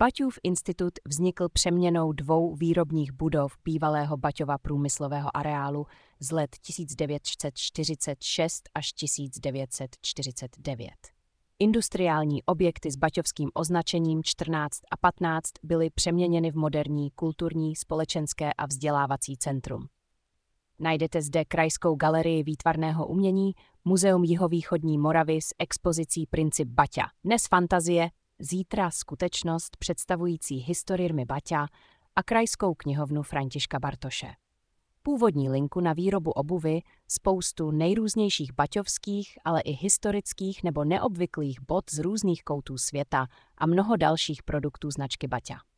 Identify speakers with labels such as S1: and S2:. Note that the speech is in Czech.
S1: Baťův institut vznikl přeměnou 2 výrobních budov bývalého Baťova průmyslového areálu z let 1946 až 1949. Industriální objekty s baťovským označením 14 a 15 byly přeměněny v moderní kulturní, společenské a vzdělávací centrum. Najdete zde Krajskou galerii výtvarného umění, Muzeum jihovýchodní Moravy s expozicí Princip Baťa. Dnes fantazie, zítra skutečnost představující historii Baťa a Krajskou knihovnu Františka Bartoše. Původní linku na výrobu obuvy, spoustu nejrůznějších baťovských, ale i historických nebo neobvyklých bot z různých koutů světa a mnoho dalších produktů značky Baťa.